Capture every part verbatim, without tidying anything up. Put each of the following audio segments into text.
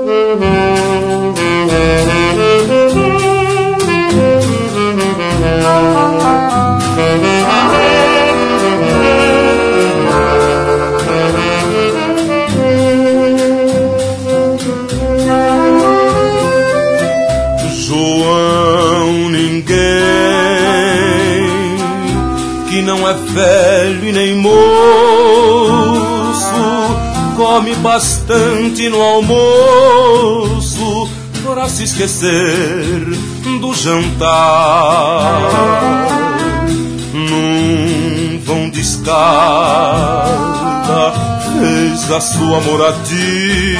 Velho e nem moço, come bastante no almoço para se esquecer do jantar. Num vão de escada fez a sua moradia,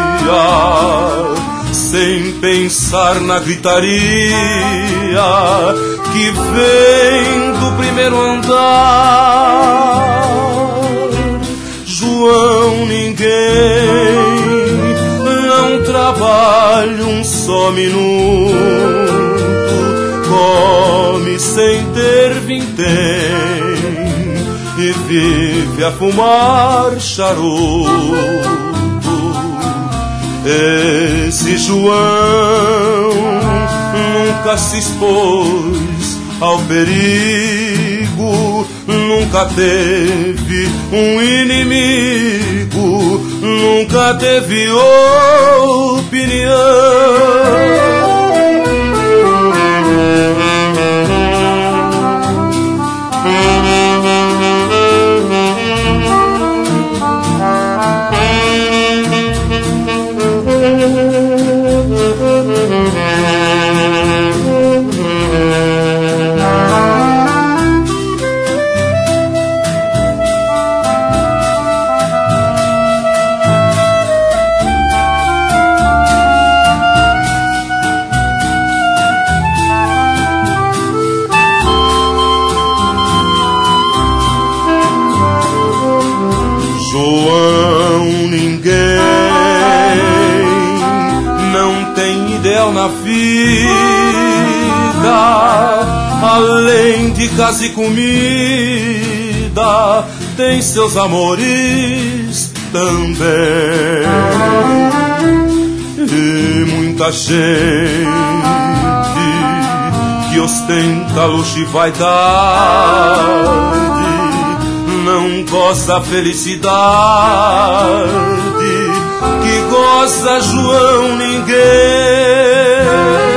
sem pensar na gritaria que vem do primeiro andar. João ninguém não trabalha um só minuto, come sem ter vintém e vive a fumar charuto. Esse João nunca se expôs ao perigo, nunca teve um inimigo, nunca teve opinião. Na vida, além de casa e comida, tem seus amores também. E muita gente que ostenta luxo e vaidade não goza a felicidade que goza João ninguém.